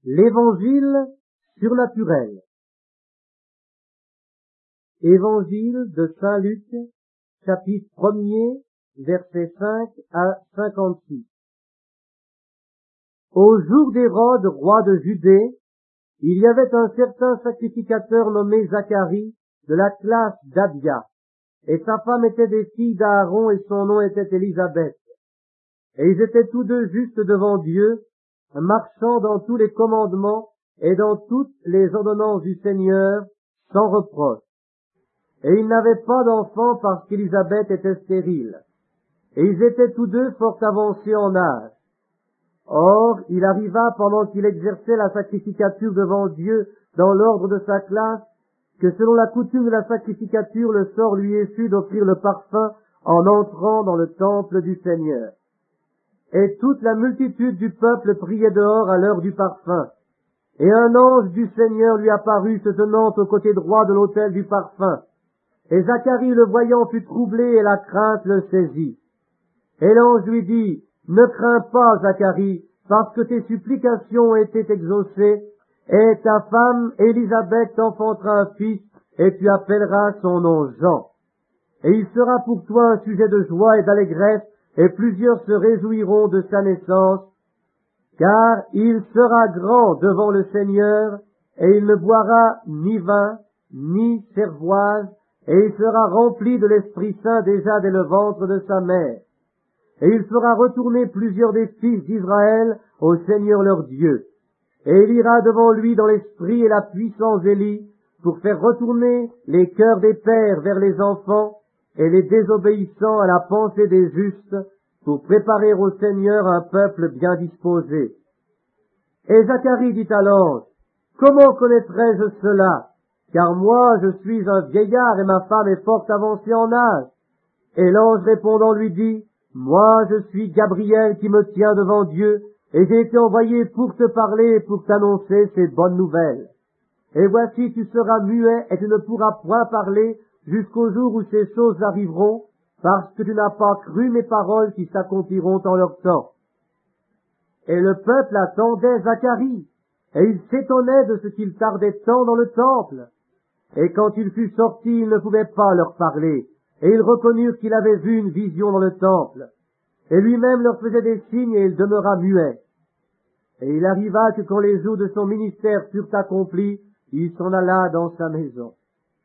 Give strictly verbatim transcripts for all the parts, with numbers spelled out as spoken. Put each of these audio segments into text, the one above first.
L'Évangile surnaturel. Évangile de Saint Luc, chapitre premier, versets cinq à cinquante-six. Au jour d'Hérode, roi de Judée, il y avait un certain sacrificateur nommé Zacharie, de la classe d'Abia, et sa femme était des filles d'Aaron, et son nom était Élisabeth. Et ils étaient tous deux justes devant Dieu, marchant dans tous les commandements et dans toutes les ordonnances du Seigneur, sans reproche. Et ils n'avaient pas d'enfants parce qu'Élisabeth était stérile. Et ils étaient tous deux fort avancés en âge. Or, il arriva pendant qu'il exerçait la sacrificature devant Dieu dans l'ordre de sa classe, que selon la coutume de la sacrificature, le sort lui est fut d'offrir le parfum en entrant dans le temple du Seigneur. Et toute la multitude du peuple priait dehors à l'heure du parfum. Et un ange du Seigneur lui apparut se tenant au côté droit de l'autel du parfum. Et Zacharie, le voyant, fut troublé et la crainte le saisit. Et l'ange lui dit, « Ne crains pas, Zacharie, parce que tes supplications ont été exaucées, et ta femme Élisabeth t'enfantera un fils, et tu appelleras son nom Jean. Et il sera pour toi un sujet de joie et d'allégresse, et plusieurs se réjouiront de sa naissance, car il sera grand devant le Seigneur, et il ne boira ni vin, ni cervoise, et il sera rempli de l'Esprit Saint déjà dès le ventre de sa mère. Et il fera retourner plusieurs des fils d'Israël au Seigneur leur Dieu. Et il ira devant lui dans l'esprit et la puissance d'Élie, pour faire retourner les cœurs des pères vers les enfants, et les désobéissants à la pensée des justes, pour préparer au Seigneur un peuple bien disposé. Et Zacharie dit à l'ange, « Comment connaîtrais-je cela? Car moi je suis un vieillard et ma femme est fort avancée en âge. » Et l'ange répondant lui dit, « Moi je suis Gabriel qui me tient devant Dieu, et j'ai été envoyé pour te parler et pour t'annoncer ces bonnes nouvelles. Et voici tu seras muet et tu ne pourras point parler jusqu'au jour où ces choses arriveront, parce que tu n'as pas cru mes paroles qui s'accompliront en leur temps. » Et le peuple attendait Zacharie, et il s'étonnait de ce qu'il tardait tant dans le temple. Et quand il fut sorti, il ne pouvait pas leur parler, et ils reconnurent qu'il avait vu une vision dans le temple. Et lui-même leur faisait des signes, et il demeura muet. Et il arriva que quand les jours de son ministère furent accomplis, il s'en alla dans sa maison.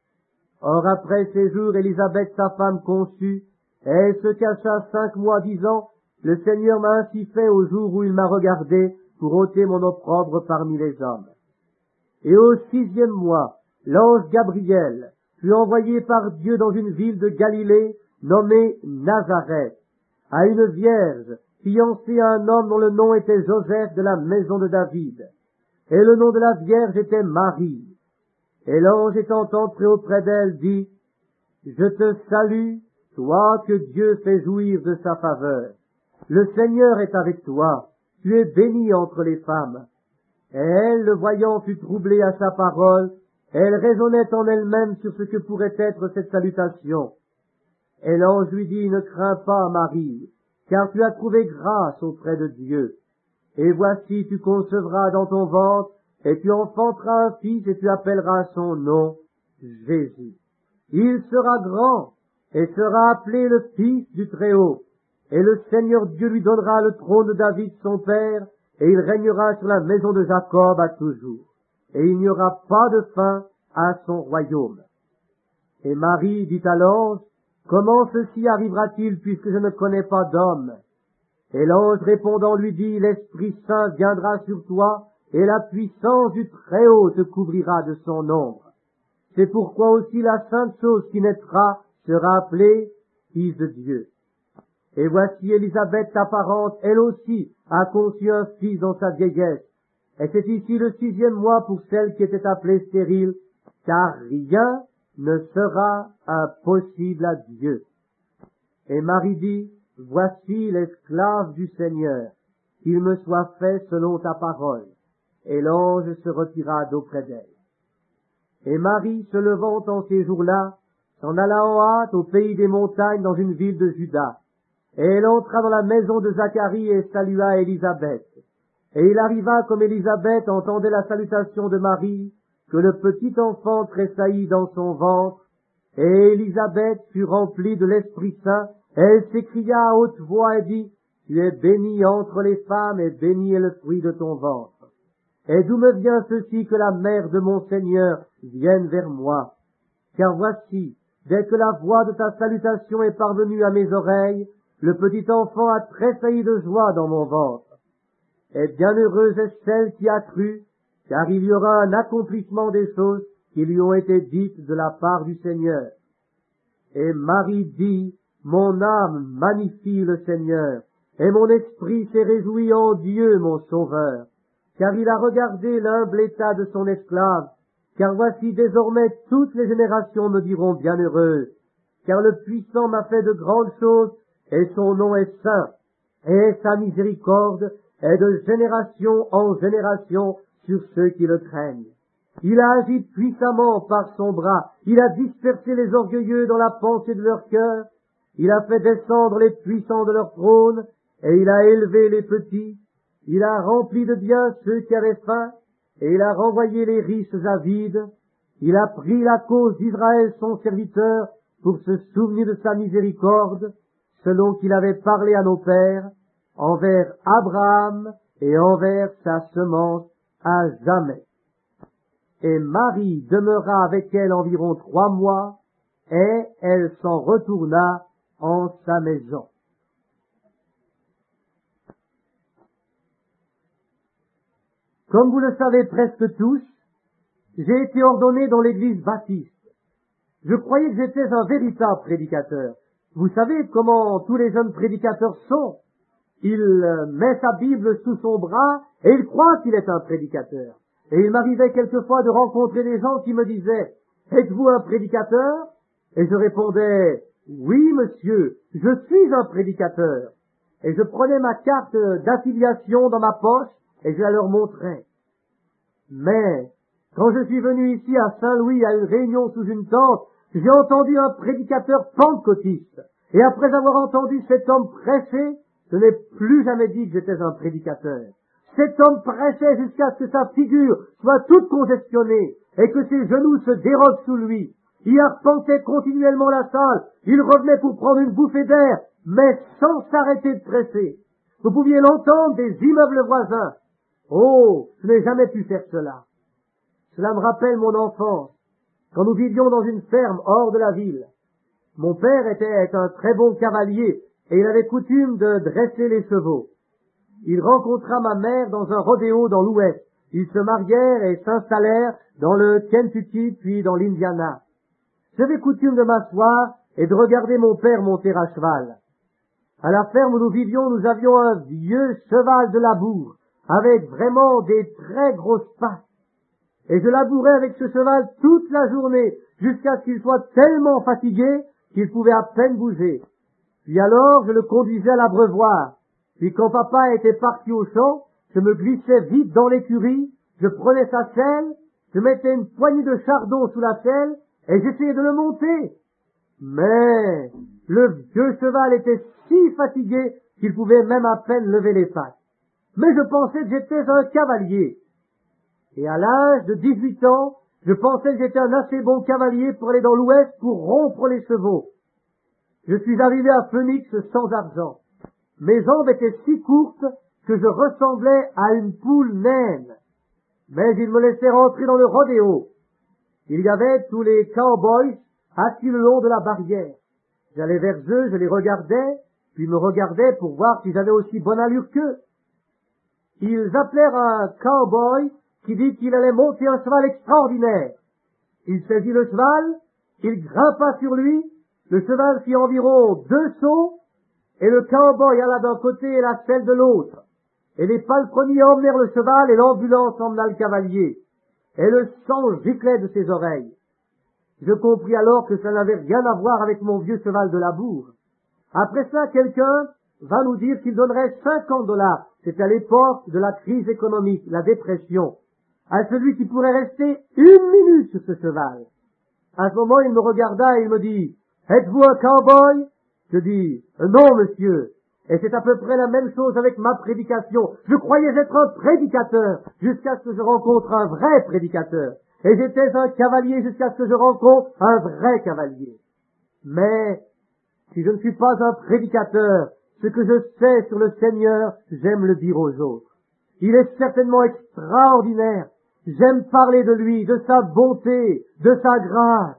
Or après ces jours, Élisabeth, sa femme, conçut, et elle se cacha cinq mois, disant, « Le Seigneur m'a ainsi fait au jour où il m'a regardé pour ôter mon opprobre parmi les hommes. » Et au sixième mois, l'ange Gabriel fut envoyé par Dieu dans une ville de Galilée, nommée Nazareth, à une vierge, fiancée à un homme dont le nom était Joseph de la maison de David. Et le nom de la vierge était Marie. Et l'ange étant entré auprès d'elle dit, « Je te salue, toi que Dieu fait jouir de sa faveur. Le Seigneur est avec toi, tu es bénie entre les femmes. » Et elle, le voyant, fut troublée à sa parole, et elle raisonnait en elle-même sur ce que pourrait être cette salutation. Et l'ange lui dit, « Ne crains pas, Marie, car tu as trouvé grâce auprès de Dieu. Et voici, tu concevras dans ton ventre, et tu enfanteras un fils, et tu appelleras son nom Jésus. Il sera grand, et sera appelé le Fils du Très-Haut. Et le Seigneur Dieu lui donnera le trône de David son père, et il régnera sur la maison de Jacob à toujours. Et il n'y aura pas de fin à son royaume. » Et Marie dit à l'ange, « Comment ceci arrivera-t-il puisque je ne connais pas d'homme? » Et l'ange répondant lui dit, « L'Esprit Saint viendra sur toi, et la puissance du Très-Haut te couvrira de son ombre. C'est pourquoi aussi la sainte chose qui naîtra sera appelée Fils de Dieu. Et voici Élisabeth, ta parente, elle aussi a conçu un fils dans sa vieillesse. Et c'est ici le sixième mois pour celle qui était appelée stérile, car rien ne sera impossible à Dieu. » Et Marie dit, « Voici l'esclave du Seigneur, qu'il me soit fait selon ta parole. » Et l'ange se retira d'auprès d'elle. Et Marie, se levant en ces jours-là, s'en alla en hâte au pays des montagnes dans une ville de Juda. Et elle entra dans la maison de Zacharie et salua Élisabeth. Et il arriva, comme Élisabeth entendait la salutation de Marie, que le petit enfant tressaillit dans son ventre, et Élisabeth fut remplie de l'Esprit Saint, et elle s'écria à haute voix et dit, « Tu es bénie entre les femmes, et béni est le fruit de ton ventre. Et d'où me vient ceci que la mère de mon Seigneur vienne vers moi? Car voici, dès que la voix de ta salutation est parvenue à mes oreilles, le petit enfant a tressailli de joie dans mon ventre. Et bienheureuse est celle qui a cru, car il y aura un accomplissement des choses qui lui ont été dites de la part du Seigneur. » Et Marie dit, « Mon âme magnifie le Seigneur, et mon esprit s'est réjoui en Dieu mon Sauveur, car il a regardé l'humble état de son esclave, car voici désormais toutes les générations me diront bienheureuse, car le Puissant m'a fait de grandes choses, et son nom est saint, et sa miséricorde est de génération en génération sur ceux qui le craignent. Il a agi puissamment par son bras, il a dispersé les orgueilleux dans la pensée de leur cœur, il a fait descendre les puissants de leur trône, et il a élevé les petits, il a rempli de bien ceux qui avaient faim, et il a renvoyé les riches avides, il a pris la cause d'Israël son serviteur, pour se souvenir de sa miséricorde, selon qu'il avait parlé à nos pères, envers Abraham et envers sa semence à jamais. Et Marie demeura avec elle environ trois mois, et elle s'en retourna en sa maison. Comme vous le savez presque tous, j'ai été ordonné dans l'église baptiste. Je croyais que j'étais un véritable prédicateur. Vous savez comment tous les jeunes prédicateurs sont. Il met sa Bible sous son bras et il croit qu'il est un prédicateur. Et il m'arrivait quelquefois de rencontrer des gens qui me disaient « Êtes-vous un prédicateur ?» Et je répondais « Oui, monsieur, je suis un prédicateur. » Et je prenais ma carte d'affiliation dans ma poche et je la leur montrais. Mais, quand je suis venu ici à Saint-Louis à une réunion sous une tente, j'ai entendu un prédicateur pentecôtiste. Et après avoir entendu cet homme prêcher, je n'ai plus jamais dit que j'étais un prédicateur. Cet homme prêchait jusqu'à ce que sa figure soit toute congestionnée et que ses genoux se dérobent sous lui. Il arpentait continuellement la salle, il revenait pour prendre une bouffée d'air, mais sans s'arrêter de prêcher. Vous pouviez l'entendre des immeubles voisins. Oh, je n'ai jamais pu faire cela. Cela me rappelle mon enfance, quand nous vivions dans une ferme hors de la ville. Mon père était un très bon cavalier et il avait coutume de dresser les chevaux. Il rencontra ma mère dans un rodéo dans l'Ouest. Ils se marièrent et s'installèrent dans le Kentucky puis dans l'Indiana. J'avais coutume de m'asseoir et de regarder mon père monter à cheval. À la ferme où nous vivions, nous avions un vieux cheval de labour, avec vraiment des très grosses pattes. Et je labourais avec ce cheval toute la journée, jusqu'à ce qu'il soit tellement fatigué qu'il pouvait à peine bouger. Puis alors, je le conduisais à l'abreuvoir. Puis quand papa était parti au champ, je me glissais vite dans l'écurie, je prenais sa selle, je mettais une poignée de chardon sous la selle, et j'essayais de le monter. Mais le vieux cheval était si fatigué qu'il pouvait même à peine lever les pattes. Mais je pensais que j'étais un cavalier. Et à l'âge de dix-huit ans, je pensais que j'étais un assez bon cavalier pour aller dans l'Ouest pour rompre les chevaux. Je suis arrivé à Phoenix sans argent. Mes jambes étaient si courtes que je ressemblais à une poule naine. Mais ils me laissaient rentrer dans le rodéo. Il y avait tous les cowboys assis le long de la barrière. J'allais vers eux, je les regardais, puis me regardaient pour voir s'ils avaient aussi bonne allure qu'eux. Ils appelèrent un cowboy qui dit qu'il allait monter un cheval extraordinaire. Il saisit le cheval, il grimpa sur lui, le cheval fit environ deux sauts, et le cowboy alla d'un côté et la selle de l'autre. Et les palefreniers emmenèrent le cheval et l'ambulance emmena le cavalier. Et le sang giclait de ses oreilles. Je compris alors que ça n'avait rien à voir avec mon vieux cheval de labour. Après ça, quelqu'un va nous dire qu'il donnerait cinquante dollars, c'était à l'époque de la crise économique, la dépression, à celui qui pourrait rester une minute sur ce cheval. À ce moment, il me regarda et il me dit « Êtes-vous un cowboy ?» Je dis « Non, monsieur. » Et c'est à peu près la même chose avec ma prédication. Je croyais être un prédicateur jusqu'à ce que je rencontre un vrai prédicateur. Et j'étais un cavalier jusqu'à ce que je rencontre un vrai cavalier. Mais si je ne suis pas un prédicateur, ce que je sais sur le Seigneur, j'aime le dire aux autres. Il est certainement extraordinaire. J'aime parler de lui, de sa bonté, de sa grâce.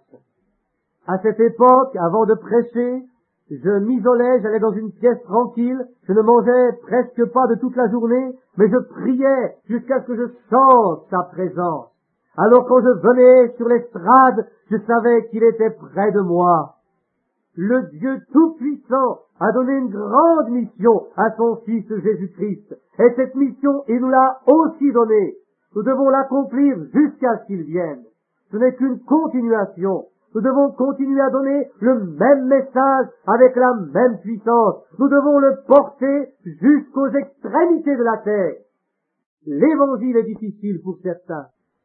À cette époque, avant de prêcher, je m'isolais, j'allais dans une pièce tranquille, je ne mangeais presque pas de toute la journée, mais je priais jusqu'à ce que je sente sa présence. Alors quand je venais sur l'estrade, je savais qu'il était près de moi. Le Dieu Tout-Puissant a donné une grande mission à son Fils Jésus-Christ. Et cette mission, il nous l'a aussi donnée. Nous devons l'accomplir jusqu'à ce qu'il vienne. Ce n'est qu'une continuation. Nous devons continuer à donner le même message avec la même puissance. Nous devons le porter jusqu'aux extrémités de la terre. L'évangile est difficile pour certains.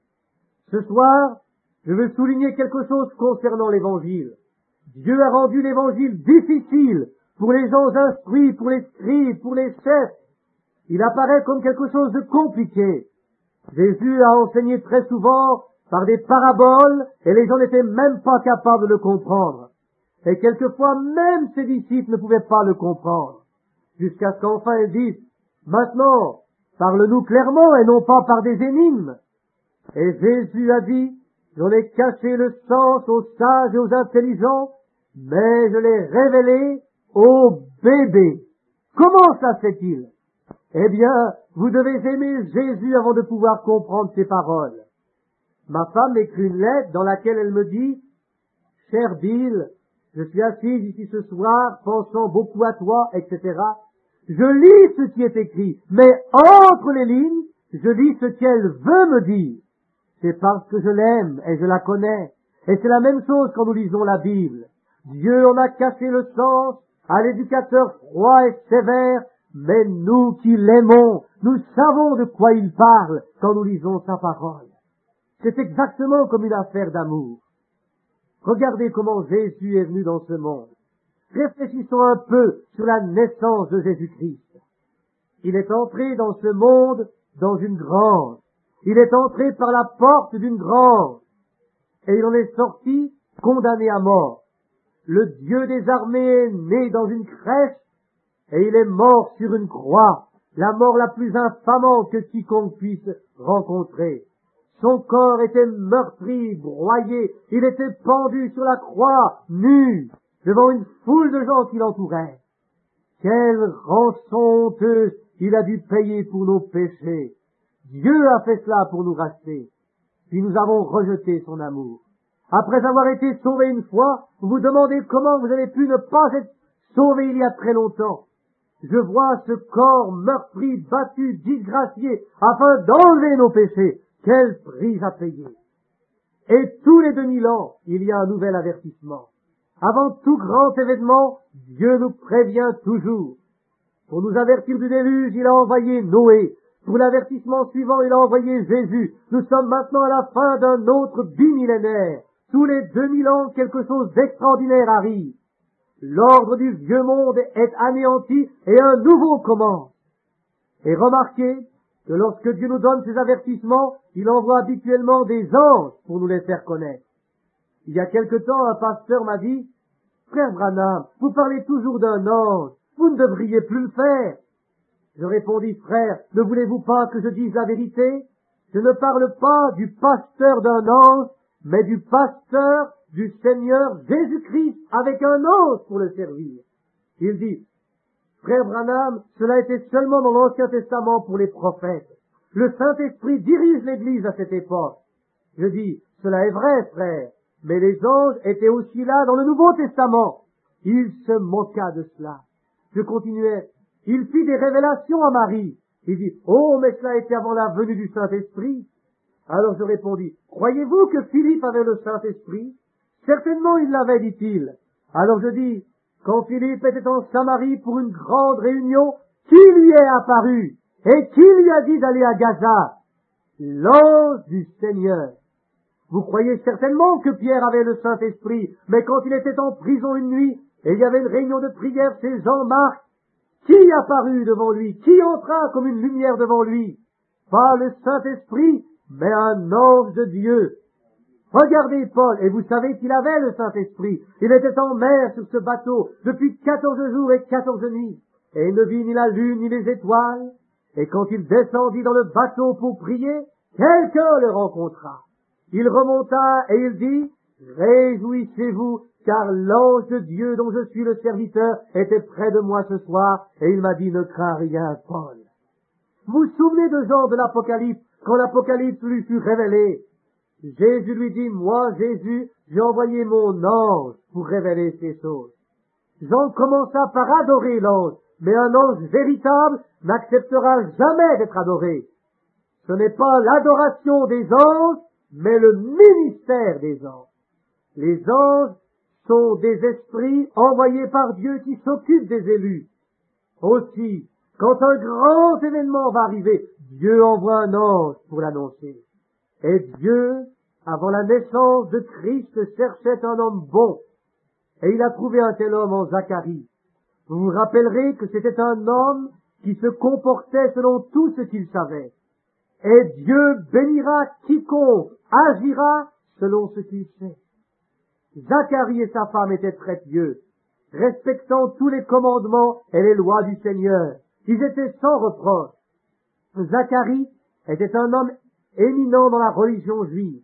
Ce soir, je veux souligner quelque chose concernant l'évangile. Dieu a rendu l'évangile difficile pour les gens instruits, pour les scribes, pour les chefs. Il apparaît comme quelque chose de compliqué. Jésus a enseigné très souvent par des paraboles et les gens n'étaient même pas capables de le comprendre. Et quelquefois, même ses disciples ne pouvaient pas le comprendre. Jusqu'à ce qu'enfin ils disent, maintenant, parle-nous clairement et non pas par des énigmes. Et Jésus a dit, j'en ai caché le sens aux sages et aux intelligents, mais je l'ai révélé aux bébés. Comment ça se fait-il? Eh bien, vous devez aimer Jésus avant de pouvoir comprendre ses paroles. Ma femme écrit une lettre dans laquelle elle me dit, « Cher Bill, je suis assise ici ce soir, pensant beaucoup à toi, et cetera. Je lis ce qui est écrit, mais entre les lignes, je lis ce qu'elle veut me dire. C'est parce que je l'aime et je la connais. Et c'est la même chose quand nous lisons la Bible. Dieu en a caché le sens à l'éducateur froid et sévère, mais nous qui l'aimons, nous savons de quoi il parle quand nous lisons sa parole. C'est exactement comme une affaire d'amour. Regardez comment Jésus est venu dans ce monde. Réfléchissons un peu sur la naissance de Jésus-Christ. Il est entré dans ce monde dans une grange. Il est entré par la porte d'une grange. Et il en est sorti condamné à mort. Le Dieu des armées est né dans une crèche et il est mort sur une croix, la mort la plus infamante que quiconque puisse rencontrer. Son corps était meurtri, broyé, il était pendu sur la croix, nu, devant une foule de gens qui l'entouraient. Quelle rançon honteuse il a dû payer pour nos péchés. Dieu a fait cela pour nous racheter. Puis nous avons rejeté son amour. Après avoir été sauvés une fois, vous vous demandez comment vous avez pu ne pas être sauvés il y a très longtemps. Je vois ce corps meurtri, battu, disgracié, afin d'enlever nos péchés. Quel prix à payer! Et tous les deux mille ans, il y a un nouvel avertissement. Avant tout grand événement, Dieu nous prévient toujours. Pour nous avertir du déluge, il a envoyé Noé. Pour l'avertissement suivant, il a envoyé Jésus. Nous sommes maintenant à la fin d'un autre bimillénaire. Tous les deux mille ans, quelque chose d'extraordinaire arrive. L'ordre du vieux monde est anéanti et un nouveau commence. Et remarquez que lorsque Dieu nous donne ces avertissements, il envoie habituellement des anges pour nous les faire connaître. Il y a quelque temps, un pasteur m'a dit, « Frère Branham, vous parlez toujours d'un ange, vous ne devriez plus le faire. » Je répondis, « Frère, ne voulez-vous pas que je dise la vérité? Je ne parle pas du pasteur d'un ange, mais du pasteur du Seigneur Jésus-Christ avec un ange pour le servir. » Il dit, « Frère Branham, cela était seulement dans l'Ancien Testament pour les prophètes. Le Saint-Esprit dirige l'Église à cette époque. » Je dis, « Cela est vrai, frère, mais les anges étaient aussi là dans le Nouveau Testament. » Il se moqua de cela. Je continuais, « Il fit des révélations à Marie. » Il dit, « Oh, mais cela était avant la venue du Saint-Esprit. » Alors je répondis, « Croyez-vous que Philippe avait le Saint-Esprit? » Certainement il l'avait, dit-il. Alors je dis, quand Philippe était en Samarie pour une grande réunion, qui lui est apparu et qui lui a dit d'aller à Gaza? L'ange du Seigneur. Vous croyez certainement que Pierre avait le Saint-Esprit, mais quand il était en prison une nuit, et il y avait une réunion de prière chez Jean-Marc, Qui apparut devant lui? Qui entra comme une lumière devant lui? Pas le Saint-Esprit, mais un ange de Dieu. Regardez Paul, et vous savez qu'il avait le Saint-Esprit. Il était en mer sur ce bateau depuis quatorze jours et quatorze nuits. Et il ne vit ni la lune ni les étoiles. Et quand il descendit dans le bateau pour prier, quelqu'un le rencontra. Il remonta et il dit, réjouissez-vous, car l'ange de Dieu dont je suis le serviteur était près de moi ce soir, et il m'a dit, ne crains rien, Paul. Vous vous souvenez de Jean de l'Apocalypse, quand l'Apocalypse lui fut révélé? Jésus lui dit, moi, Jésus, j'ai envoyé mon ange pour révéler ces choses. Jean commença par adorer l'ange, mais un ange véritable n'acceptera jamais d'être adoré. Ce n'est pas l'adoration des anges, mais le ministère des anges. Les anges sont des esprits envoyés par Dieu qui s'occupent des élus. Aussi, quand un grand événement va arriver, Dieu envoie un ange pour l'annoncer. Et Dieu, avant la naissance de Christ, cherchait un homme bon. Et il a trouvé un tel homme en Zacharie. Vous vous rappellerez que c'était un homme qui se comportait selon tout ce qu'il savait. Et Dieu bénira quiconque agira selon ce qu'il sait. Zacharie et sa femme étaient très pieux, respectant tous les commandements et les lois du Seigneur. Ils étaient sans reproche. Zacharie était un homme éminent dans la religion juive.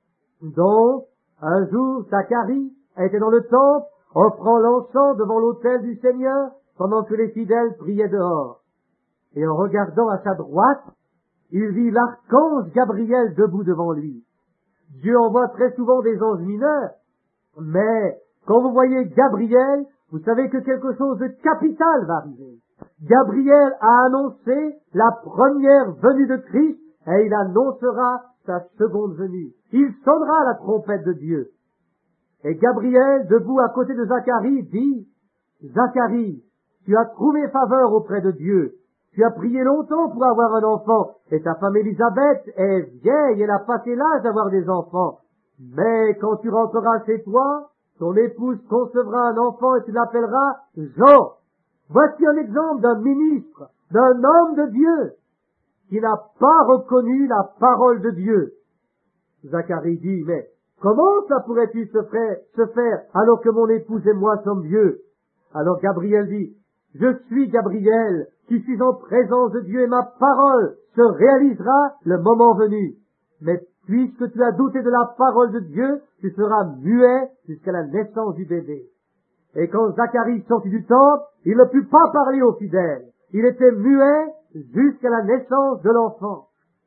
Donc, un jour, Zacharie était dans le temple, offrant l'encens devant l'autel du Seigneur, pendant que les fidèles priaient dehors. Et en regardant à sa droite, il vit l'archange Gabriel debout devant lui. Dieu envoie très souvent des anges mineurs, mais quand vous voyez Gabriel, vous savez que quelque chose de capital va arriver. Gabriel a annoncé la première venue de Christ, et il annoncera sa seconde venue. Il sonnera la trompette de Dieu. Et Gabriel, debout à côté de Zacharie, dit, Zacharie, tu as trouvé faveur auprès de Dieu. Tu as prié longtemps pour avoir un enfant, et ta femme Élisabeth est vieille, elle a passé l'âge d'avoir des enfants. Mais quand tu rentreras chez toi, ton épouse concevra un enfant et tu l'appelleras Jean. Voici un exemple d'un ministre, d'un homme de Dieu, qui n'a pas reconnu la parole de Dieu. Zacharie dit, mais comment ça pourrait-il se faire, se faire alors que mon épouse et moi sommes vieux? Alors Gabriel dit, je suis Gabriel, qui suis en présence de Dieu et ma parole se réalisera le moment venu. Mais puisque tu as douté de la parole de Dieu, tu seras muet jusqu'à la naissance du bébé. Et quand Zacharie sortit du temple, il ne put pas parler aux fidèles. Il était muet jusqu'à la naissance de l'enfant.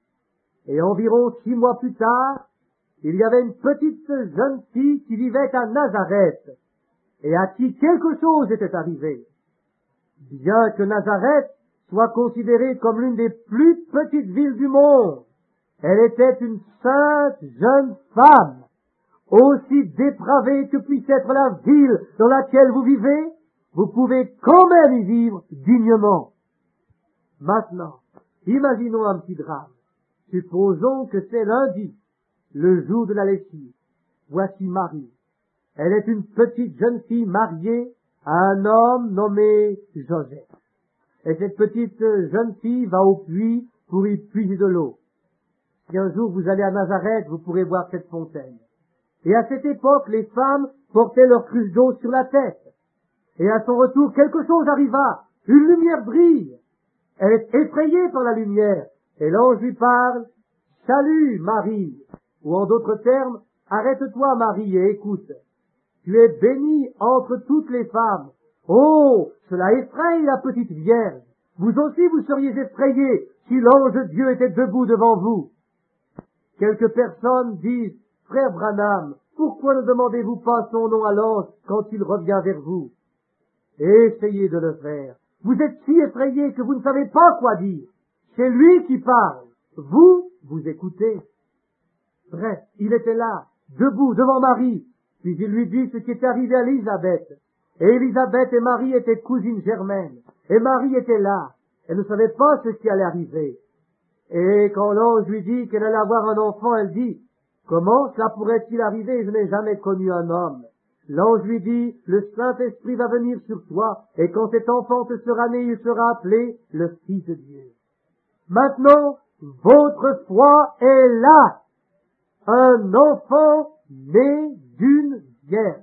Et environ six mois plus tard, il y avait une petite jeune fille qui vivait à Nazareth, et à qui quelque chose était arrivé. Bien que Nazareth soit considérée comme l'une des plus petites villes du monde, elle était une sainte jeune femme, aussi dépravée que puisse être la ville dans laquelle vous vivez, vous pouvez quand même y vivre dignement. Maintenant, imaginons un petit drame. Supposons que c'est lundi, le jour de la lessive. Voici Marie. Elle est une petite jeune fille mariée à un homme nommé Joseph. Et cette petite jeune fille va au puits pour y puiser de l'eau. Si un jour vous allez à Nazareth, vous pourrez voir cette fontaine. Et à cette époque, les femmes portaient leur cruche d'eau sur la tête. Et à son retour, quelque chose arriva. Une lumière brille. Elle est effrayée par la lumière. Et l'ange lui parle, « Salut, Marie !» Ou en d'autres termes, « Arrête-toi, Marie, et écoute. Tu es bénie entre toutes les femmes. Oh, cela effraie la petite vierge. Vous aussi, vous seriez effrayés si l'ange de Dieu était debout devant vous. » Quelques personnes disent, « Frère Branham, pourquoi ne demandez-vous pas son nom à l'ange quand il revient vers vous? » Essayez de le faire. Vous êtes si effrayés que vous ne savez pas quoi dire. C'est lui qui parle. Vous, vous écoutez. Bref, il était là, debout devant Marie, puis il lui dit ce qui était arrivé à Élisabeth. Et Élisabeth et Marie étaient cousines germaines. Et Marie était là. Elle ne savait pas ce qui allait arriver. Et quand l'ange lui dit qu'elle allait avoir un enfant, elle dit, « Comment cela pourrait-il arriver? Je n'ai jamais connu un homme. » L'ange lui dit, le Saint-Esprit va venir sur toi, et quand cet enfant te sera né, il sera appelé le Fils de Dieu. Maintenant, votre foi est là. Un enfant né d'une vierge.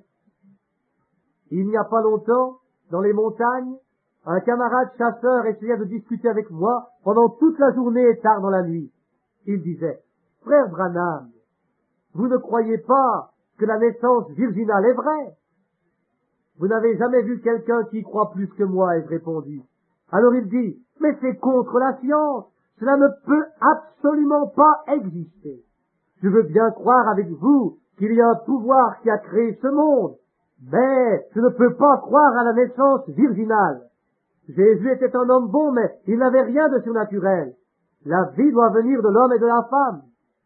Il n'y a pas longtemps, dans les montagnes, un camarade chasseur essaya de discuter avec moi pendant toute la journée et tard dans la nuit. Il disait, « Frère Branham, vous ne croyez pas que la naissance virginale est vraie? » Vous n'avez jamais vu quelqu'un qui y croit plus que moi, ai-je répondu. Alors il dit, « Mais c'est contre la science, cela ne peut absolument pas exister. Je veux bien croire avec vous qu'il y a un pouvoir qui a créé ce monde, mais je ne peux pas croire à la naissance virginale. Jésus était un homme bon, mais il n'avait rien de surnaturel. La vie doit venir de l'homme et de la femme. »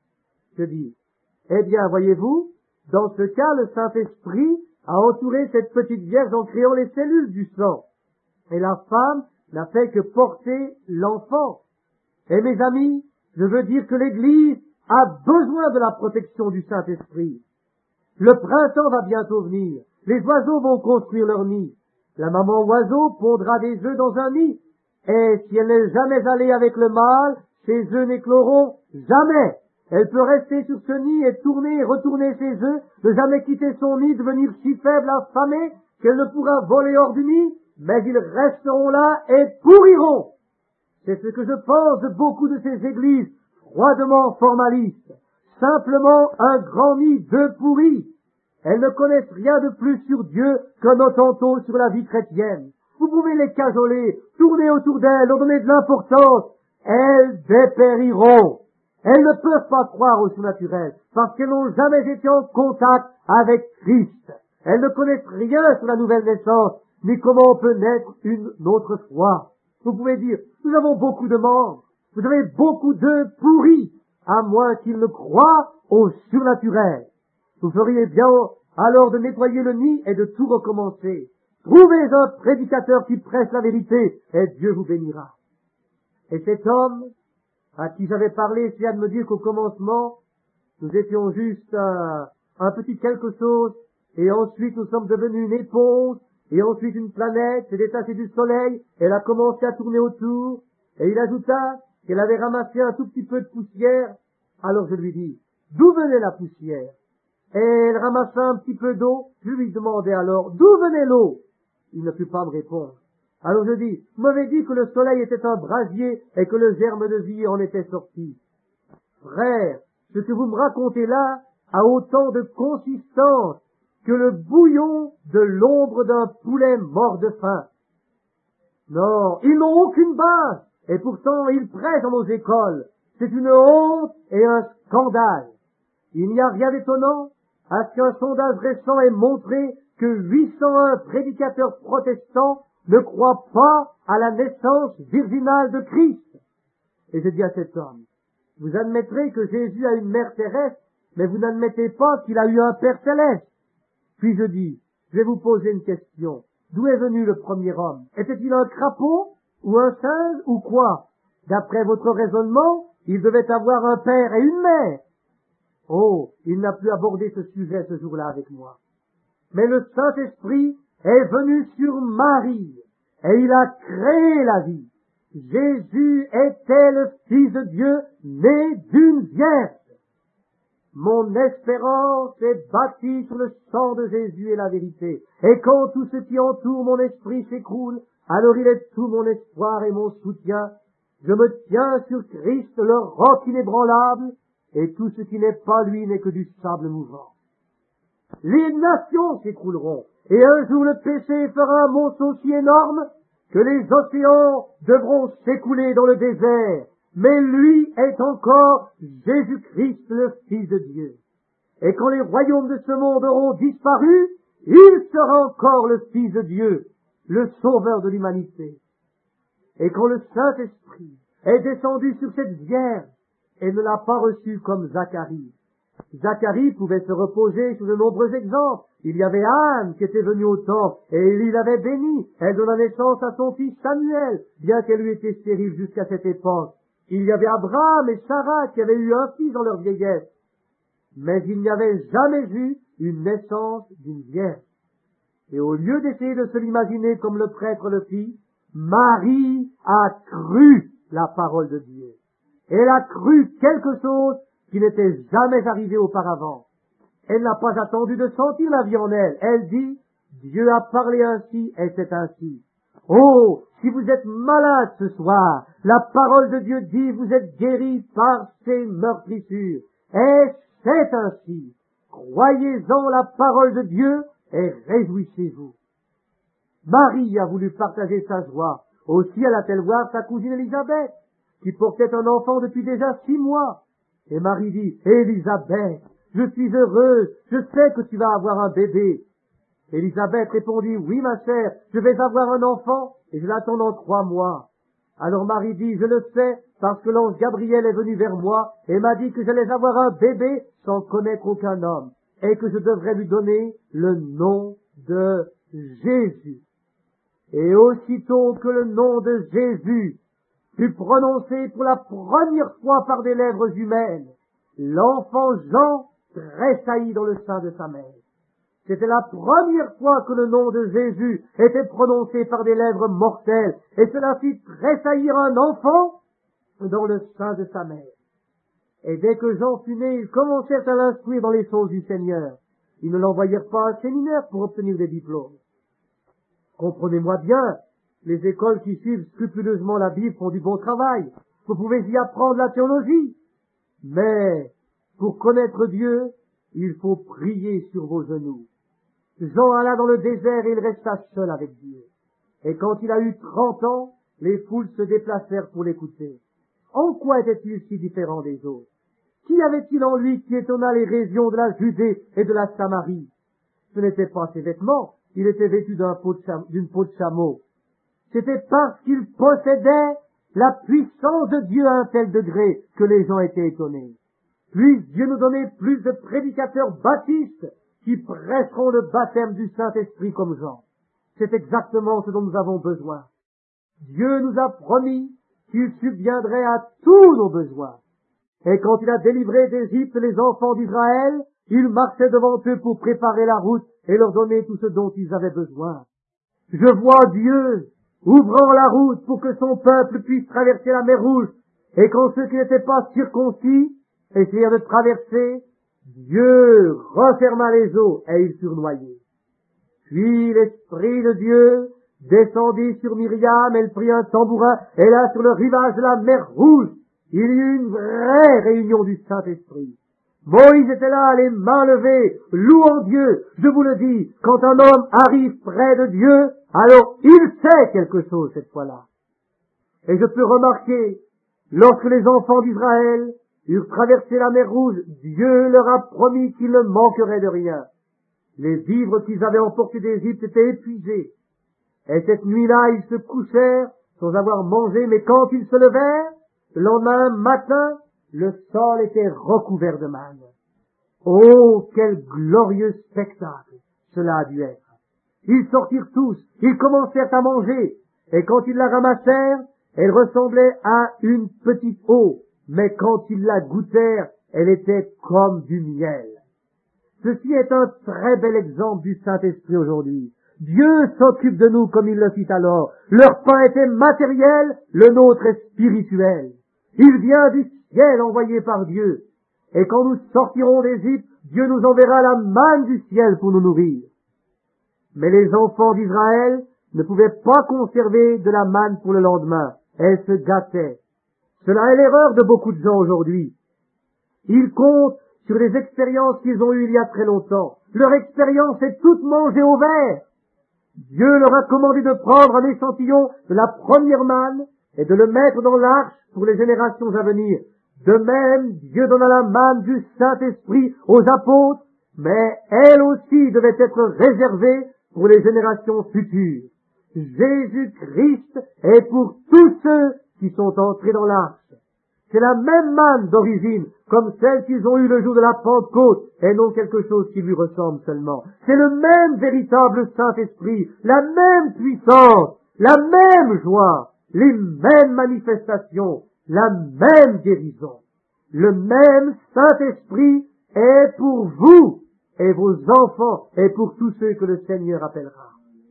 Je dis, eh bien, voyez-vous, dans ce cas, le Saint-Esprit a entouré cette petite vierge en créant les cellules du sang. Et la femme n'a fait que porter l'enfant. Et mes amis, je veux dire que l'Église a besoin de la protection du Saint-Esprit. Le printemps va bientôt venir. Les oiseaux vont construire leur nid. La maman oiseau pondra des œufs dans un nid. Et si elle n'est jamais allée avec le mâle, ses œufs n'écloront jamais. Elle peut rester sur ce nid et tourner et retourner ses œufs, ne jamais quitter son nid, devenir si faible, affamée, qu'elle ne pourra voler hors du nid, mais ils resteront là et pourriront. C'est ce que je pense de beaucoup de ces églises froidement formalistes. Simplement un grand nid d'œufs pourris. Elles ne connaissent rien de plus sur Dieu qu'un Hottentot sur la vie chrétienne. Vous pouvez les cajoler, tourner autour d'elles, leur donner de l'importance. Elles dépériront. Elles ne peuvent pas croire au surnaturel, parce qu'elles n'ont jamais été en contact avec Christ. Elles ne connaissent rien sur la nouvelle naissance, ni comment on peut naître une autre fois. Vous pouvez dire, nous avons beaucoup de membres, vous avez beaucoup d'œufs pourris, à moins qu'ils ne croient au surnaturel. Vous feriez bien alors de nettoyer le nid et de tout recommencer. Trouvez un prédicateur qui prêche la vérité, et Dieu vous bénira. Et cet homme, à qui j'avais parlé, essaya de me dire qu'au commencement, nous étions juste un, un petit quelque chose, et ensuite nous sommes devenus une éponge, et ensuite une planète s'est détachée du soleil, elle a commencé à tourner autour, et il ajouta qu'elle avait ramassé un tout petit peu de poussière. Alors je lui dis, d'où venait la poussière? Et elle ramassa un petit peu d'eau. Je lui demandai alors, d'où venait l'eau? Il ne put pas me répondre. Alors je dis, vous m'avez dit que le soleil était un brasier et que le germe de vie en était sorti. Frère, ce que vous me racontez là a autant de consistance que le bouillon de l'ombre d'un poulet mort de faim. Non, ils n'ont aucune base, et pourtant ils prêchent dans nos écoles. C'est une honte et un scandale. Il n'y a rien d'étonnant à ce qu'un sondage récent ait montré que huit cent un prédicateurs protestants ne croient pas à la naissance virginale de Christ. Et je dis à cet homme, vous admettrez que Jésus a une mère terrestre, mais vous n'admettez pas qu'il a eu un Père céleste. Puis je dis, je vais vous poser une question. D'où est venu le premier homme? Était-il un crapaud, ou un singe, ou quoi? D'après votre raisonnement, il devait avoir un père et une mère. Oh, il n'a plus abordé ce sujet ce jour-là avec moi. Mais le Saint-Esprit est venu sur Marie, et il a créé la vie. Jésus était le Fils de Dieu, né d'une vierge. Mon espérance est bâtie sur le sang de Jésus et la vérité. Et quand tout ce qui entoure mon esprit s'écroule, alors il est tout mon espoir et mon soutien. Je me tiens sur Christ, le roc inébranlable, et tout ce qui n'est pas lui n'est que du sable mouvant. Les nations s'écrouleront, et un jour le péché fera un monstre aussi énorme que les océans devront s'écouler dans le désert. Mais lui est encore Jésus-Christ, le Fils de Dieu. Et quand les royaumes de ce monde auront disparu, il sera encore le Fils de Dieu, le Sauveur de l'humanité. Et quand le Saint-Esprit est descendu sur cette Vierge, elle ne l'a pas reçu comme Zacharie. Zacharie pouvait se reposer sur de nombreux exemples. Il y avait Anne qui était venue au temple, et il l'avait bénie. Elle donna naissance à son fils Samuel, bien qu'elle eût été stérile jusqu'à cette époque. Il y avait Abraham et Sarah qui avaient eu un fils dans leur vieillesse. mais il n'y avait jamais eu une naissance d'une vierge. Et au lieu d'essayer de se l'imaginer comme le prêtre le fit, Marie a cru la parole de Dieu. Elle a cru quelque chose qui n'était jamais arrivé auparavant. Elle n'a pas attendu de sentir la vie en elle. Elle dit, Dieu a parlé ainsi et c'est ainsi. Oh, si vous êtes malade ce soir, la parole de Dieu dit, vous êtes guéri par ses meurtrissures. Et c'est ainsi. Croyez-en la parole de Dieu et réjouissez-vous. Marie a voulu partager sa joie. Aussi alla-t-elle voir sa cousine Élisabeth, qui portait un enfant depuis déjà six mois. Et Marie dit, Élisabeth, je suis heureuse, je sais que tu vas avoir un bébé. Élisabeth répondit, oui ma chère, je vais avoir un enfant et je l'attends dans trois mois. Alors Marie dit, je le sais parce que l'ange Gabriel est venu vers moi et m'a dit que j'allais avoir un bébé sans connaître aucun homme et que je devrais lui donner le nom de Jésus. Et aussitôt que le nom de Jésus fut prononcé pour la première fois par des lèvres humaines, l'enfant Jean tressaillit dans le sein de sa mère. C'était la première fois que le nom de Jésus était prononcé par des lèvres mortelles, et cela fit tressaillir un enfant dans le sein de sa mère. Et dès que Jean fut né, ils commencèrent à l'instruire dans les choses du Seigneur. Ils ne l'envoyèrent pas à un séminaire pour obtenir des diplômes. Comprenez-moi bien, les écoles qui suivent scrupuleusement la Bible font du bon travail. Vous pouvez y apprendre la théologie. Mais, pour connaître Dieu, il faut prier sur vos genoux. Jean alla dans le désert et il resta seul avec Dieu. Et quand il a eu trente ans, les foules se déplacèrent pour l'écouter. En quoi était-il si différent des autres? Qu'y avait-il en lui qui étonna les régions de la Judée et de la Samarie? Ce n'était pas ses vêtements, il était vêtu d'un peau de cham- d'une peau de chameau. C'était parce qu'il possédait la puissance de Dieu à un tel degré que les gens étaient étonnés. Puisse Dieu nous donner plus de prédicateurs baptistes qui prêcheront le baptême du Saint-Esprit comme Jean. C'est exactement ce dont nous avons besoin. Dieu nous a promis qu'il subviendrait à tous nos besoins. Et quand il a délivré d'Égypte les enfants d'Israël, il marchait devant eux pour préparer la route et leur donner tout ce dont ils avaient besoin. Je vois Dieu ouvrant la route pour que son peuple puisse traverser la mer Rouge. Et quand ceux qui n'étaient pas circoncis essayèrent de traverser, Dieu referma les eaux et ils furent noyés. Puis l'Esprit de Dieu descendit sur Myriam, elle prit un tambourin, et là, sur le rivage de la mer Rouge, il y eut une vraie réunion du Saint-Esprit. Moïse était là, les mains levées, louant Dieu. Je vous le dis, quand un homme arrive près de Dieu, alors il sait quelque chose cette fois-là. Et je peux remarquer, lorsque les enfants d'Israël eurent traversé la mer Rouge, Dieu leur a promis qu'il ne manquerait de rien. Les vivres qu'ils avaient emportés d'Égypte étaient épuisés. Et cette nuit-là, ils se couchèrent sans avoir mangé, mais quand ils se levèrent, le lendemain matin, le sol était recouvert de manne. Oh, quel glorieux spectacle cela a dû être. Ils sortirent tous, ils commencèrent à manger, et quand ils la ramassèrent, elle ressemblait à une petite eau, mais quand ils la goûtèrent, elle était comme du miel. Ceci est un très bel exemple du Saint-Esprit aujourd'hui. Dieu s'occupe de nous comme il le fit alors. Leur pain était matériel, le nôtre est spirituel. Il vient du ciel envoyé par Dieu. Et quand nous sortirons d'Égypte, Dieu nous enverra la manne du ciel pour nous nourrir. Mais les enfants d'Israël ne pouvaient pas conserver de la manne pour le lendemain. Elle se gâtait. Cela est l'erreur de beaucoup de gens aujourd'hui. Ils comptent sur les expériences qu'ils ont eues il y a très longtemps. Leur expérience est toute mangée au verre. Dieu leur a commandé de prendre un échantillon de la première manne et de le mettre dans l'arche pour les générations à venir. De même, Dieu donna la manne du Saint-Esprit aux apôtres, mais elle aussi devait être réservée pour les générations futures. Jésus-Christ est pour tous ceux qui sont entrés dans l'arche. C'est la même manne d'origine, comme celle qu'ils ont eue le jour de la Pentecôte, et non quelque chose qui lui ressemble seulement. C'est le même véritable Saint-Esprit, la même puissance, la même joie, les mêmes manifestations, la même guérison. Le même Saint-Esprit est pour vous et vos enfants et pour tous ceux que le Seigneur appellera.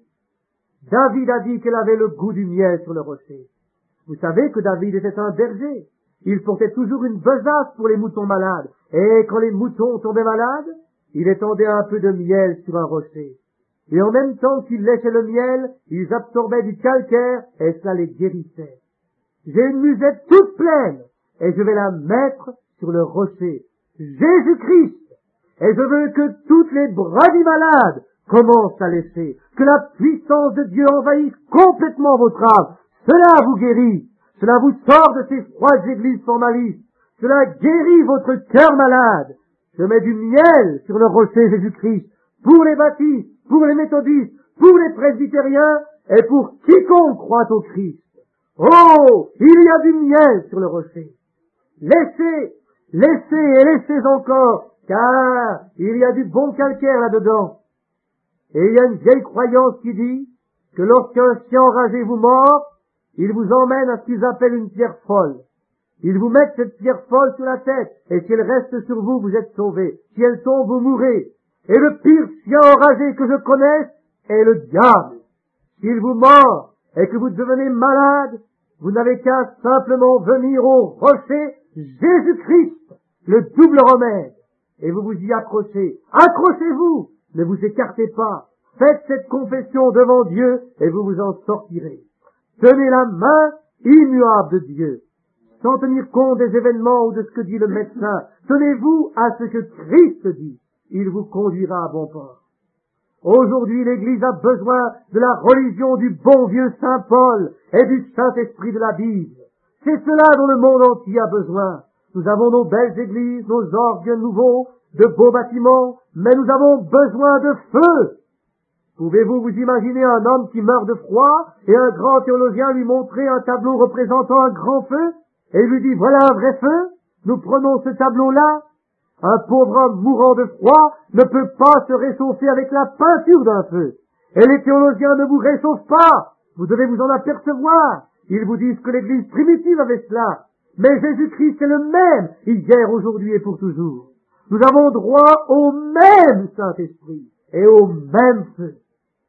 David a dit qu'il avait le goût du miel sur le rocher. Vous savez que David était un berger. Il portait toujours une besace pour les moutons malades. Et quand les moutons tombaient malades, il étendait un peu de miel sur un rocher. Et en même temps qu'ils léchaient le miel, ils absorbaient du calcaire et cela les guérissait. J'ai une musette toute pleine et je vais la mettre sur le rocher. Jésus-Christ. Et je veux que toutes les brebis malades commencent à lécher. Que la puissance de Dieu envahisse complètement votre âme. Cela vous guérit. Cela vous sort de ces froides églises sans malice. Cela guérit votre cœur malade. Je mets du miel sur le rocher Jésus-Christ pour les baptistes, pour les méthodistes, pour les presbytériens et pour quiconque croit au Christ. Oh, il y a du miel sur le rocher. Laissez, laissez et laissez encore, car il y a du bon calcaire là-dedans. Et il y a une vieille croyance qui dit que lorsqu'un chien enragé vous mord, il vous emmène à ce qu'ils appellent une pierre folle. Ils vous mettent cette pierre folle sur la tête, et si elle reste sur vous, vous êtes sauvés. Si elle tombe, vous mourrez. Et le pire chien enragé que je connaisse est le diable. S'il vous mord et que vous devenez malade, vous n'avez qu'à simplement venir au rocher Jésus-Christ, le double remède, et vous vous y accrochez. Accrochez-vous, ne vous écartez pas. Faites cette confession devant Dieu et vous vous en sortirez. Tenez la main immuable de Dieu, sans tenir compte des événements ou de ce que dit le médecin. Tenez-vous à ce que Christ dit. Il vous conduira à bon port. Aujourd'hui, l'Église a besoin de la religion du bon vieux Saint Paul et du Saint-Esprit de la Bible. C'est cela dont le monde entier a besoin. Nous avons nos belles églises, nos orgues nouveaux, de beaux bâtiments, mais nous avons besoin de feu. Pouvez-vous vous imaginer un homme qui meurt de froid et un grand théologien lui montrer un tableau représentant un grand feu et lui dit voilà un vrai feu? Nous prenons ce tableau-là. Un pauvre homme mourant de froid ne peut pas se réchauffer avec la peinture d'un feu. Et les théologiens ne vous réchauffent pas. Vous devez vous en apercevoir. Ils vous disent que l'Église primitive avait cela. Mais Jésus-Christ est le même, hier, aujourd'hui et pour toujours. Nous avons droit au même Saint-Esprit et au même feu.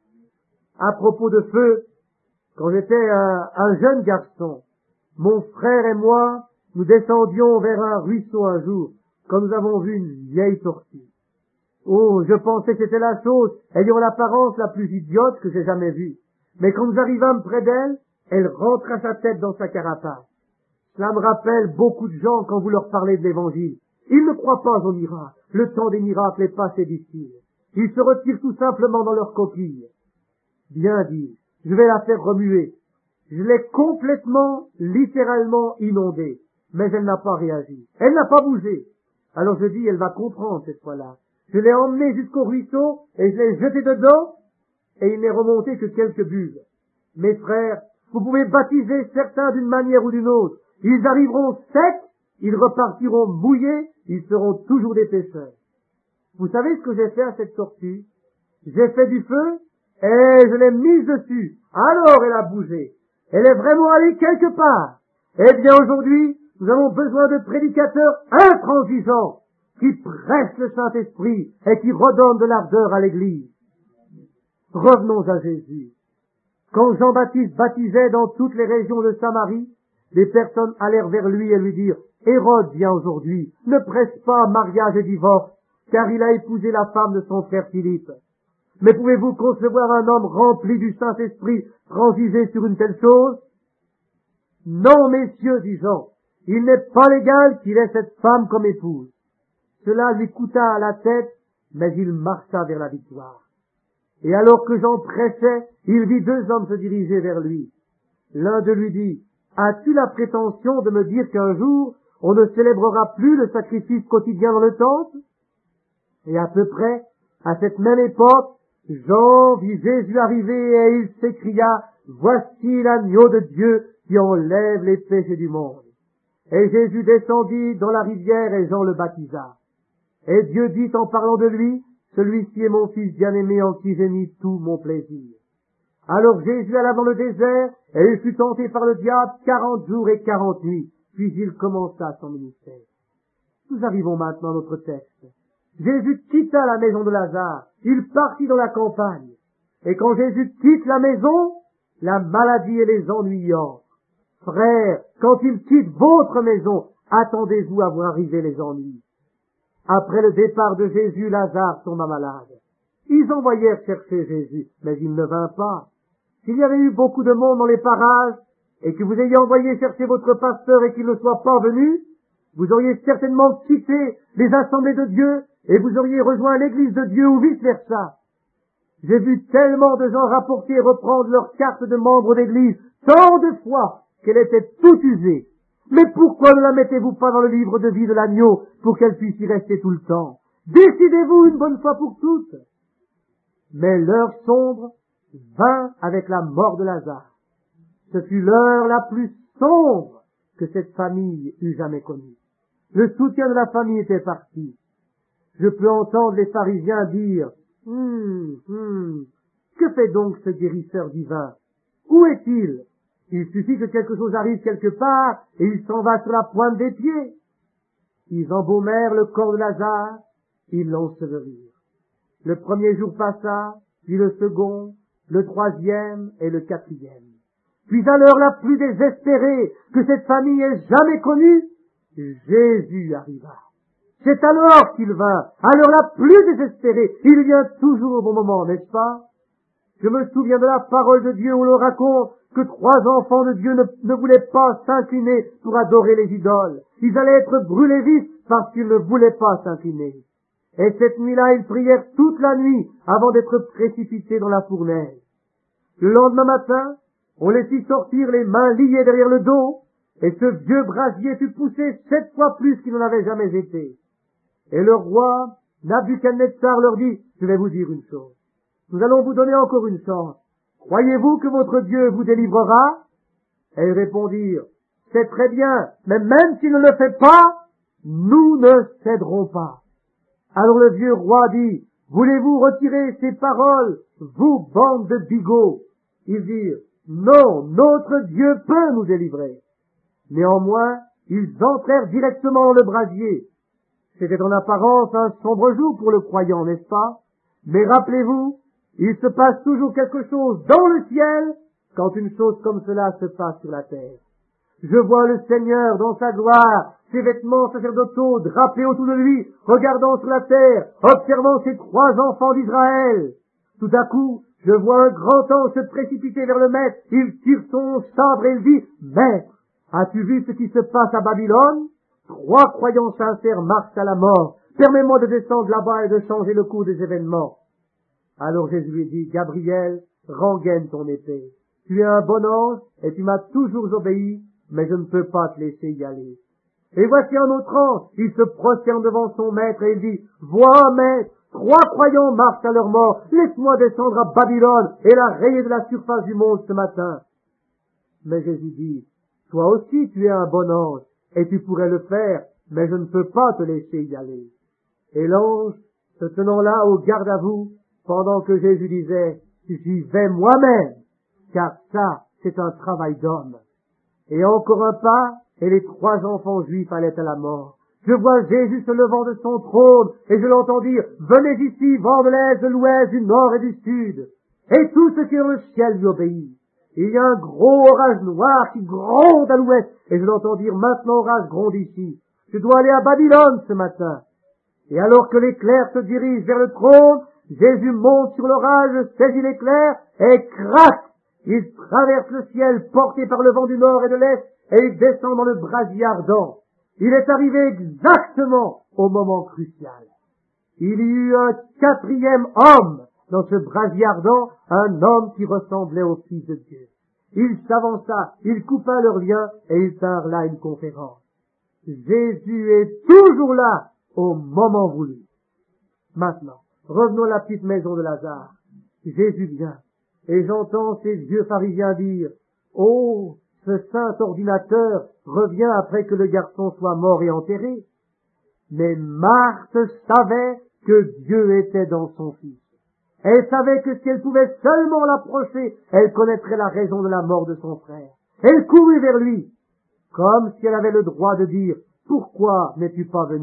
À propos de feu, quand j'étais un, un jeune garçon, mon frère et moi, nous descendions vers un ruisseau un jour, quand nous avons vu une vieille tortue. Oh, je pensais que c'était la chose ayant l'apparence la plus idiote que j'ai jamais vue. Mais quand nous arrivâmes près d'elle, elle rentra sa tête dans sa carapace. Cela me rappelle beaucoup de gens quand vous leur parlez de l'Évangile. Ils ne croient pas aux miracles. Le temps des miracles est passé d'ici. Ils se retirent tout simplement dans leur coquille. Bien dit, je vais la faire remuer. Je l'ai complètement, littéralement inondée. Mais elle n'a pas réagi. Elle n'a pas bougé. Alors je dis, elle va comprendre cette fois-là. Je l'ai emmenée jusqu'au ruisseau et je l'ai jetée dedans et il n'est remonté que quelques bulles. Mes frères, vous pouvez baptiser certains d'une manière ou d'une autre. Ils arriveront secs, ils repartiront mouillés, ils seront toujours des pécheurs. Vous savez ce que j'ai fait à cette tortue? J'ai fait du feu et je l'ai mise dessus. Alors elle a bougé. Elle est vraiment allée quelque part. Eh bien aujourd'hui, nous avons besoin de prédicateurs intransigeants qui prêchent le Saint-Esprit et qui redonnent de l'ardeur à l'Église. Revenons à Jésus. Quand Jean-Baptiste baptisait dans toutes les régions de Samarie, des personnes allèrent vers lui et lui dirent « Hérode vient aujourd'hui, ne presse pas mariage et divorce, car il a épousé la femme de son frère Philippe. » Mais pouvez-vous concevoir un homme rempli du Saint-Esprit transiger sur une telle chose? Non, messieurs, dit Jean, il n'est pas légal qu'il ait cette femme comme épouse. Cela lui coûta à la tête, mais il marcha vers la victoire. Et alors que Jean prêchait, il vit deux hommes se diriger vers lui. L'un de lui dit, « As-tu la prétention de me dire qu'un jour, on ne célébrera plus le sacrifice quotidien dans le temple ?» Et à peu près, à cette même époque, Jean vit Jésus arriver et il s'écria, « Voici l'agneau de Dieu qui enlève les péchés du monde. » Et Jésus descendit dans la rivière et Jean le baptisa. Et Dieu dit en parlant de lui, « Celui-ci est mon fils bien-aimé en qui j'ai mis tout mon plaisir. » Alors Jésus alla dans le désert et il fut tenté par le diable quarante jours et quarante nuits. Puis il commença son ministère. Nous arrivons maintenant à notre texte. Jésus quitta la maison de Lazare, il partit dans la campagne. Et quand Jésus quitte la maison, la maladie et les ennuis entrent. Frères, quand il quitte votre maison, attendez-vous à voir arriver les ennuis. Après le départ de Jésus, Lazare tomba malade. Ils envoyèrent chercher Jésus, mais il ne vint pas. S'il y avait eu beaucoup de monde dans les parages, et que vous ayez envoyé chercher votre pasteur et qu'il ne soit pas venu, vous auriez certainement quitté les assemblées de Dieu et vous auriez rejoint l'église de Dieu ou vice-versa. J'ai vu tellement de gens rapporter et reprendre leur carte de membre d'église tant de fois qu'elle était toute usée. Mais pourquoi ne la mettez-vous pas dans le livre de vie de l'agneau pour qu'elle puisse y rester tout le temps? Décidez-vous une bonne fois pour toutes. Mais l'heure sombre vint avec la mort de Lazare. Ce fut l'heure la plus sombre que cette famille eût jamais connue. Le soutien de la famille était parti. Je peux entendre les pharisiens dire hum, hum, que fait donc ce guérisseur divin? Où est-il? Il suffit que quelque chose arrive quelque part et il s'en va sur la pointe des pieds. Ils embaumèrent le corps de Lazare, ils l'ensevelirent. Le premier jour passa, puis le second, le troisième et le quatrième. Puis à l'heure la plus désespérée que cette famille ait jamais connue, Jésus arriva. C'est alors qu'il vint, à l'heure la plus désespérée. Il vient toujours au bon moment, n'est-ce pas? Je me souviens de la parole de Dieu où l'on raconte que trois enfants de Dieu ne, ne voulaient pas s'incliner pour adorer les idoles. Ils allaient être brûlés vifs parce qu'ils ne voulaient pas s'incliner. Et cette nuit-là, ils prièrent toute la nuit avant d'être précipités dans la fournaise. Le lendemain matin, on les fit sortir les mains liées derrière le dos, et ce vieux brasier fut poussé sept fois plus qu'il n'en avait jamais été. Et le roi Nabuchodonosor leur dit, je vais vous dire une chose. Nous allons vous donner encore une chance. Croyez-vous que votre Dieu vous délivrera? Et ils répondirent, c'est très bien, mais même s'il ne le fait pas, nous ne céderons pas. Alors le vieux roi dit, voulez-vous retirer ces paroles, vous bande de bigots? Ils dirent, non, notre Dieu peut nous délivrer. Néanmoins, ils entrèrent directement dans le brasier. C'était en apparence un sombre jour pour le croyant, n'est-ce pas? Mais rappelez-vous, il se passe toujours quelque chose dans le ciel quand une chose comme cela se passe sur la terre. Je vois le Seigneur dans sa gloire, ses vêtements sacerdotaux drapés autour de lui, regardant sur la terre, observant ses trois enfants d'Israël. Tout à coup, je vois un grand ange se précipiter vers le maître, il tire son sabre et il dit, Maître, as-tu vu ce qui se passe à Babylone? Trois croyants sincères marchent à la mort. Permets-moi de descendre là-bas et de changer le cours des événements. Alors Jésus lui dit, Gabriel, rengaine ton épée. Tu es un bon ange et tu m'as toujours obéi, mais je ne peux pas te laisser y aller. Et voici un autre ange, il se prosterne devant son maître et il dit, vois, maître, trois croyants marchent à leur mort, laisse-moi descendre à Babylone et la rayer de la surface du monde ce matin. Mais Jésus dit, toi aussi tu es un bon ange, et tu pourrais le faire, mais je ne peux pas te laisser y aller. Et l'ange, se tenant là au garde à vous, pendant que Jésus disait, j'y vais moi-même, car ça, c'est un travail d'homme. Et encore un pas, et les trois enfants juifs allaient à la mort. Je vois Jésus se levant de son trône, et je l'entends dire, venez ici, vents de l'est, de l'ouest, du nord et du sud. Et tout ce qui est dans le ciel lui obéit. Il y a un gros orage noir qui gronde à l'ouest, et je l'entends dire, maintenant orage gronde ici. Je dois aller à Babylone ce matin. Et alors que l'éclair se dirige vers le trône, Jésus monte sur l'orage, saisit l'éclair, et crac! Il traverse le ciel porté par le vent du nord et de l'est, et il descend dans le brasier ardent. Il est arrivé exactement au moment crucial. Il y eut un quatrième homme dans ce brasier ardent, un homme qui ressemblait au Fils de Dieu. Il s'avança, il coupa leurs liens, et ils tinrent là une conférence. Jésus est toujours là, au moment voulu. Maintenant, revenons à la petite maison de Lazare. Jésus vient, et j'entends ces vieux pharisiens dire, « Oh, ce saint ordinateur revient après que le garçon soit mort et enterré. » Mais Marthe savait que Dieu était dans son Fils. Elle savait que si elle pouvait seulement l'approcher, elle connaîtrait la raison de la mort de son frère. Elle courut vers lui, comme si elle avait le droit de dire, « Pourquoi n'es-tu pas venu ?»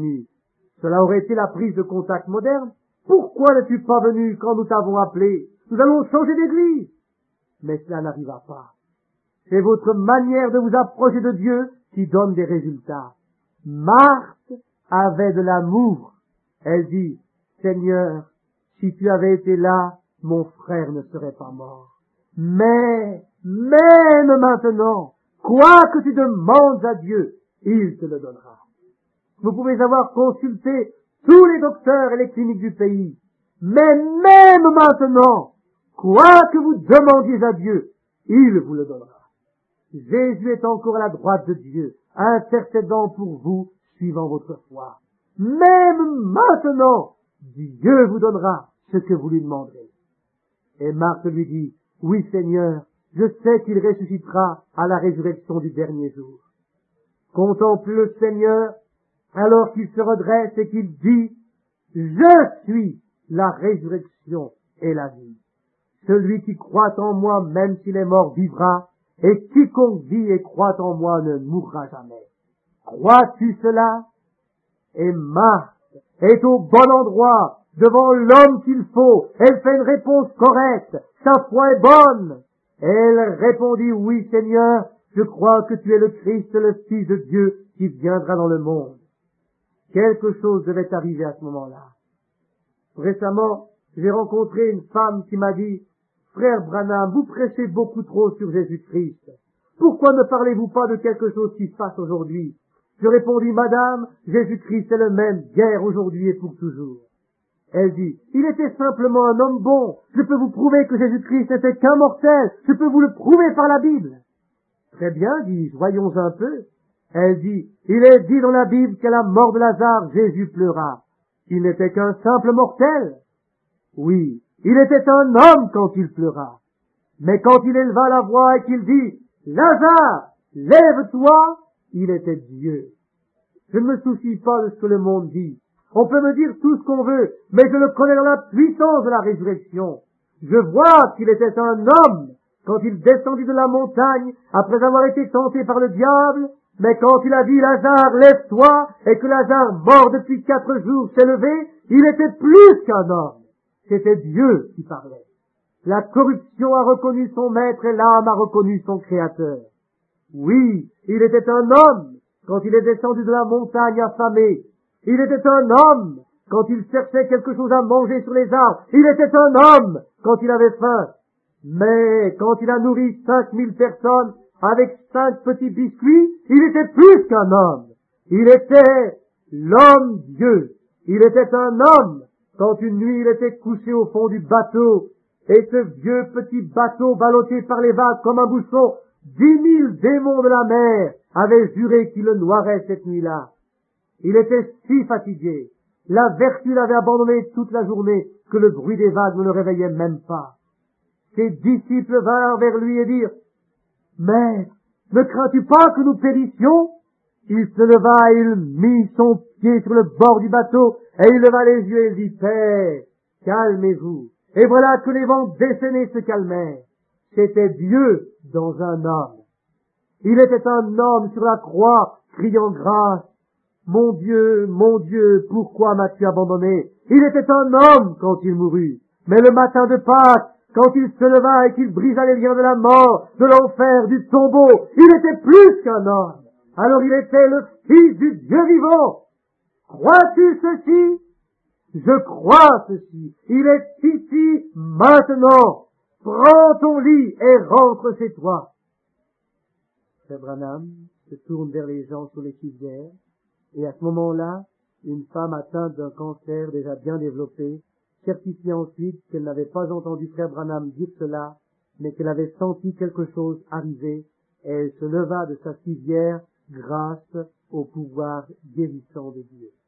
Cela aurait été la prise de contact moderne. Pourquoi n'es-tu pas venu quand nous t'avons appelé? Nous allons changer d'église. Mais cela n'arriva pas. C'est votre manière de vous approcher de Dieu qui donne des résultats. Marthe avait de l'amour. Elle dit, Seigneur, si tu avais été là, mon frère ne serait pas mort. Mais, même maintenant, quoi que tu demandes à Dieu, il te le donnera. Vous pouvez avoir consulté tous les docteurs et les cliniques du pays. Mais même maintenant, quoi que vous demandiez à Dieu, il vous le donnera. Jésus est encore à la droite de Dieu, intercédant pour vous, suivant votre foi. Même maintenant, Dieu vous donnera ce que vous lui demanderez. Et Marthe lui dit, oui Seigneur, je sais qu'il ressuscitera à la résurrection du dernier jour. Contemple le Seigneur, alors qu'il se redresse et qu'il dit, je suis la résurrection et la vie. Celui qui croit en moi, même s'il est mort, vivra, et quiconque vit et croit en moi ne mourra jamais. Crois-tu cela? Et Marthe est au bon endroit, devant l'homme qu'il faut. Elle fait une réponse correcte. Sa foi est bonne. Elle répondit, oui Seigneur, je crois que tu es le Christ, le Fils de Dieu, qui viendra dans le monde. Quelque chose devait arriver à ce moment-là. Récemment, j'ai rencontré une femme qui m'a dit, Frère Branham, vous prêchez beaucoup trop sur Jésus-Christ. Pourquoi ne parlez-vous pas de quelque chose qui se passe aujourd'hui? Je répondis, Madame, Jésus-Christ est le même hier, aujourd'hui et pour toujours. Elle dit, il était simplement un homme bon. Je peux vous prouver que Jésus-Christ n'était qu'un mortel. Je peux vous le prouver par la Bible. Très bien, dis-je, voyons un peu. Elle dit, il est dit dans la Bible qu'à la mort de Lazare, Jésus pleura. Il n'était qu'un simple mortel. Oui, il était un homme quand il pleura. Mais quand il éleva la voix et qu'il dit, Lazare, lève-toi, il était Dieu. Je ne me soucie pas de ce que le monde dit. On peut me dire tout ce qu'on veut, mais je le connais dans la puissance de la résurrection. Je vois qu'il était un homme quand il descendit de la montagne après avoir été tenté par le diable, mais quand il a dit Lazare, lève-toi, et que Lazare, mort depuis quatre jours, s'est levé, il était plus qu'un homme. C'était Dieu qui parlait. La corruption a reconnu son maître et l'âme a reconnu son créateur. Oui, il était un homme quand il est descendu de la montagne affamé. Il était un homme quand il cherchait quelque chose à manger sur les arbres. Il était un homme quand il avait faim. Mais quand il a nourri cinq mille personnes avec cinq petits biscuits, il était plus qu'un homme. Il était l'homme Dieu. Il était un homme quand une nuit il était couché au fond du bateau et ce vieux petit bateau ballotté par les vagues comme un bouchon, dix mille démons de la mer avaient juré qu'il le noierait cette nuit-là. Il était si fatigué, la vertu l'avait abandonné toute la journée que le bruit des vagues ne le réveillait même pas. Ses disciples vinrent vers lui et dirent, « Maître, ne crains-tu pas que nous périssions ?» Il se leva et il mit son pied sur le bord du bateau et il leva les yeux et il dit, « Père, calmez-vous. » Et voilà que les vents déchaînés se calmèrent. C'était Dieu dans un homme. Il était un homme sur la croix, criant grâce. Mon Dieu, mon Dieu, pourquoi m'as-tu abandonné? Il était un homme quand il mourut. Mais le matin de Pâques, quand il se leva et qu'il brisa les liens de la mort, de l'enfer, du tombeau, il était plus qu'un homme. Alors il était le Fils du Dieu vivant. Crois-tu ceci? Je crois ceci. Il est ici, maintenant. Prends ton lit et rentre chez toi. Frère Branham se tourne vers les gens sur les civières, et à ce moment-là, une femme atteinte d'un cancer déjà bien développé certifie ensuite qu'elle n'avait pas entendu Frère Branham dire cela, mais qu'elle avait senti quelque chose arriver, et elle se leva de sa civière grâce au pouvoir guérissant de Dieu.